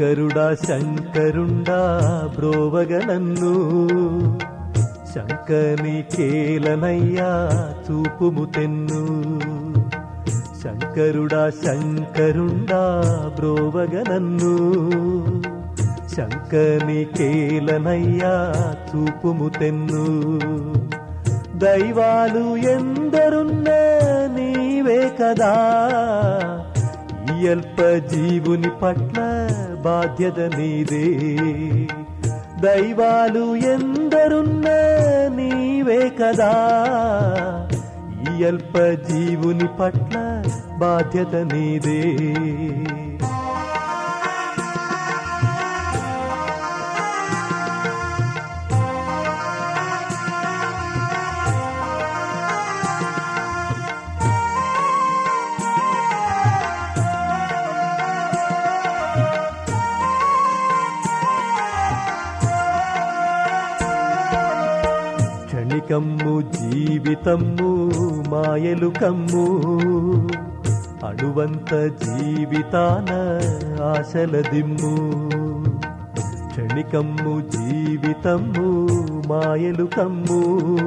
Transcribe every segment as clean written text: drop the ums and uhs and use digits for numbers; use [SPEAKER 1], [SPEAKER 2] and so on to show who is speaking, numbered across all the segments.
[SPEAKER 1] శంకరుడా శంకరుండా బ్రోవగ నన్ను శంకని కేలనయ్యా చూపుము తెన్ను. శంకరుడా శంకరుండా బ్రోవగ నన్ను శంకని కేలనయ్యా చూపుము తెన్ను. దైవాలు ఎందరున్నా నీవే కదా, ఈ అల్ప జీవుని పట్ల బాధ్యత నీదే. దైవాలు ఎందరున్నా నీవే కదా, ఈ అల్ప జీవుని పట్ల బాధ్యత నీదే. క్షణికమ్ము జీవితమ్ము మాయలు కమ్ము, అణువంత జీవితాన ఆశల దిమ్ము. క్షణికమ్ము జీవితమ్ము మాయలు కమ్ము,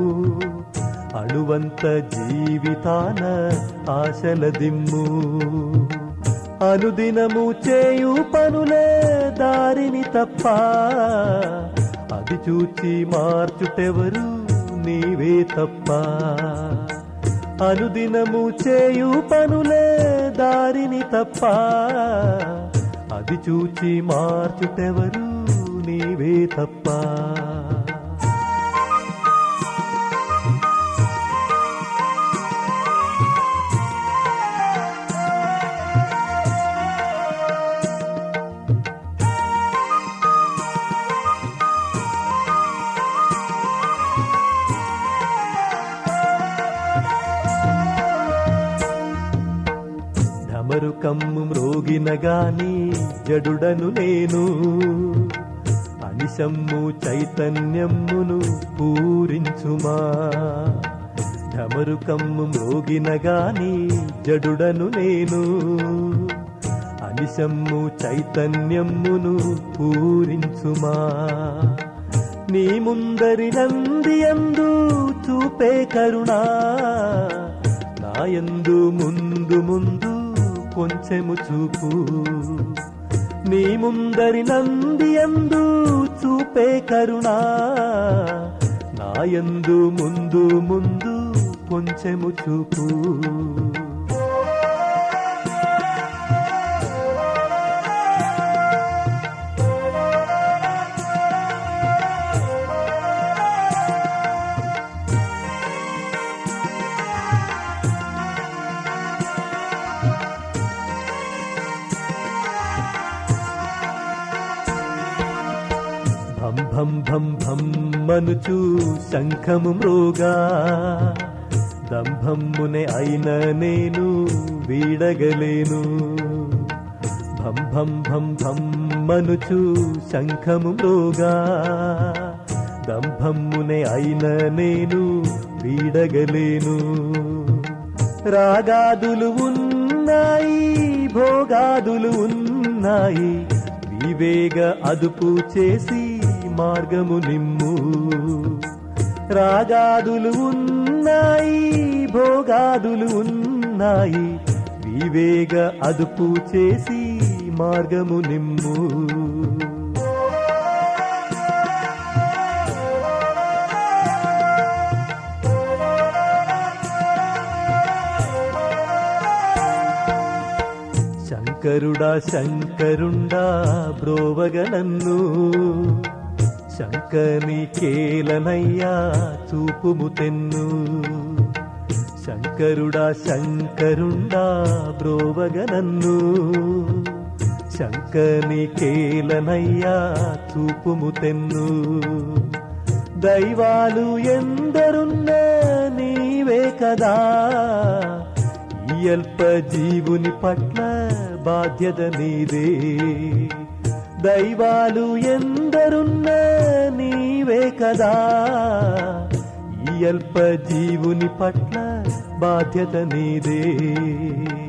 [SPEAKER 1] అణువంత జీవితాన ఆశల దిమ్ము. అనుదినము చేయు పనులే దారిని తప్ప, అది చూచి మార్చుటెవరు నీవే తప్ప. అనుదినము చేయు పనులే దారిని తప్ప, అది చూచి మార్చుటెవరు నీవే తప్ప. డమరుకమ్ము మ్రోగిన గాని జడుడను నేను, అనిశమ్ము చైతన్యమ్మును పూరించుమా. డమరుకమ్ము మ్రోగిన గాని జడుడను నేను, అనిశమ్ము చైతన్యమ్మును పూరించుమా. నీ ముందరి నందియందు చూపే కరుణా, నాయందు ముందు ముందు కొంచెము చూపు. నీ ముందరి నందియందు చూపే కరుణా, నాయందు ముందు ముందు కొంచెము చూపు. భం భం భం భం మనుచు శంఖము మ్రోగా, దంభమ్మునే అయిన నేను వీడగలేను. భం భం భం భం మనుచు శంఖము మ్రోగా, దంభమ్మునే అయిన నేను వీడగలేను. రాగాదులు ఉన్నాయి భోగాదులు ఉన్నాయి, వివేగ అదుపు చేసి మార్గము నిమ్ము. రాగాదులు ఉన్నాయి భోగాదులు ఉన్నాయి, వివేగ అదుపు చేసి మార్గము నిమ్ము. శంకరుడా శంకరుండా బ్రోవగ నన్ను శంకని కేలనయ్యా చూపుము తెన్ను. శంకరుడా శంకరుండా బ్రోవగ నన్ను శంకని కేలనయ్యా చూపుము తెన్ను. దైవాలు ఎందరున్నా నీవే కదా, ఈ అల్ప జీవుని పట్ల బాధ్యత నీదే. దైవాలు ఎందరున్నా నీవే కదా, ఈ అల్ప జీవుని పట్ల బాధ్యత నీదే.